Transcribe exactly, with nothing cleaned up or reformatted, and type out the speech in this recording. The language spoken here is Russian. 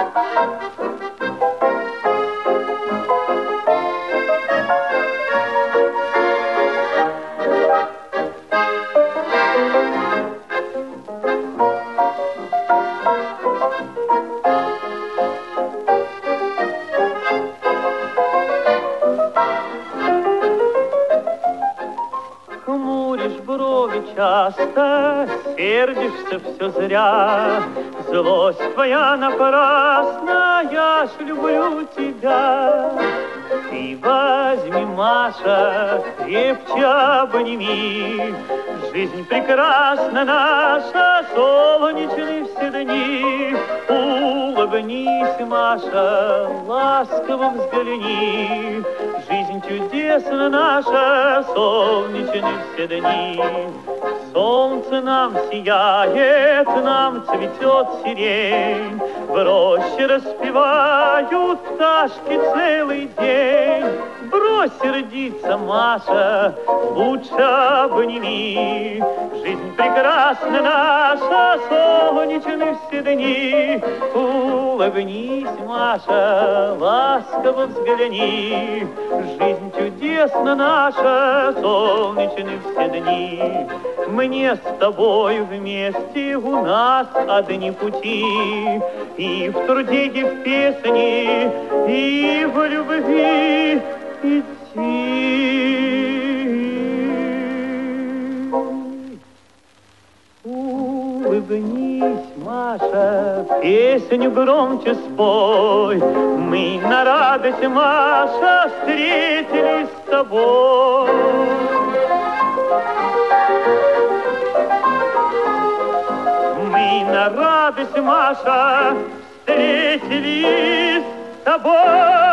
Хмуришь брови часто, сердишься все зря. Злость твоя напрасна, я ж люблю тебя. Ты возьми, Маша, крепче обними. Жизнь прекрасна наша, солнечные все дни. Улыбнись, Маша, ласково взгляни. Жизнь чудесна наша, солнечные все дни. Солнце нам сияет, нам цветет сирень. В роще распевают пташки целый день. Брось сердиться, Маша, лучше обними. Жизнь прекрасна наша, солнечные все дни. Улыбнись, Маша, ласково взгляни. Жизнь чудесна наша, солнечные все дни. Мне с тобой вместе, у нас одни пути. И в труде, и в песне, и в любви идти. Улыбнись, Маша, песню громче спой. Мы на радость, Маша, встретились с тобой. Мы на радость, Маша, встретились с тобой.